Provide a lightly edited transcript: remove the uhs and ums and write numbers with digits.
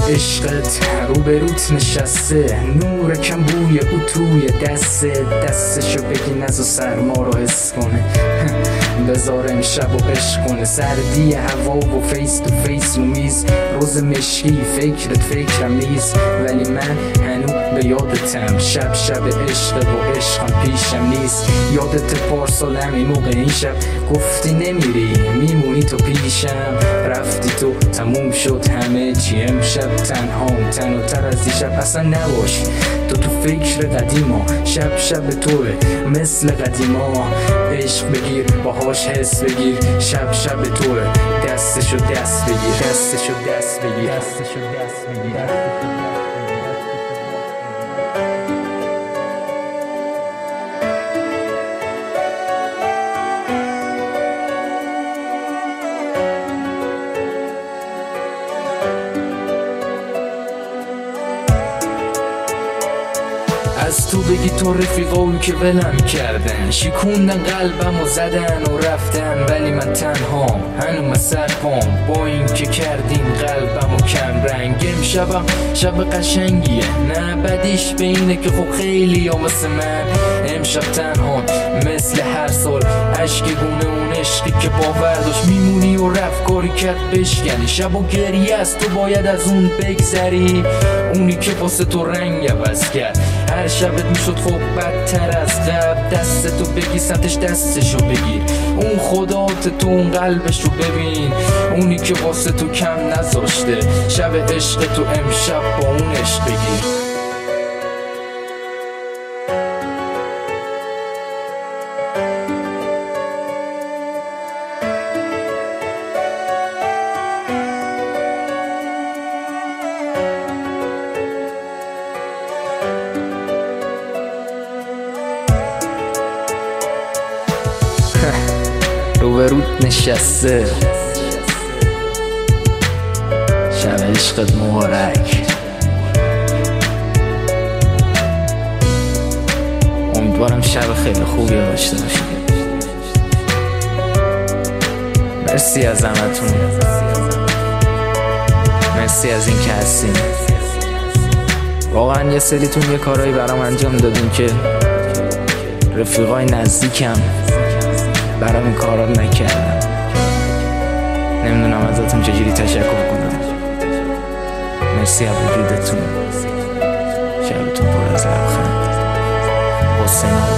عشقت روبروت نشسته، نور کم بوی او توی دستشو بگی نزو سرما رو حس کنه. بذار امشب و عشق کنه، سردی هوا و فیس تو فیس رو میز، روز مشکی فکرت فکرم نیست، ولی من هنو به یادتم. شب عشق و عشقم پیشم نیست. یادت پارسال همین موقع این شب گفتی نمیری میمونی تو پیشم، رفتی تو تموم شد همه چی. امشب تنهام، تنها از دیشب اصلا نباش. تو فکر قدیما، شب توه مثل قدیما. عشق بگیر باهاش حس بگیر، شب توه دستشو دست بگیر، دستشو دست بگیر، دستشو دست بگیر. از تو بگی تو رفیقایی که ولم کردن، شکوندن قلبم و زدن و رفتن، ولی من تنهام هنوز سر پام. با این که کردین قلبم و کم رنگ. امشبم شب قشنگیه، نه بدیش به اینه که خب خیلی ها مثل من امشب تنهام مثل هر سال. عشق گونه اون عشقی که باور داشت میمونی و رفت کاری کرد بشکنی. شب و گریه است تو باید از اون بگذری، اونی که واسه تو رنگ عوض کرد. هر شبت میشد خب بدتر از قبل. دست تو بگی سمتش دستشو بگیر، اون خدات تو اون قلبشو ببین، اونی که واسه تو کم نذاشته. شب عشق تو امشب با اون عشق بگیر. روبروت نشسته، شب عشقت مبارک. امیدوارم شب خیلی خوبی داشته باشی. مرسی از همتون، مرسی از این که هستین. واقعا یه سریتون یه کارایی برام انجام دادین که رفیقای نزدیکم برام این کارا رو نکردم. نمیدونم ازتون چجوری تشکر کنم. مرسی از وجودتون. شبتون پر از لبخند. حسین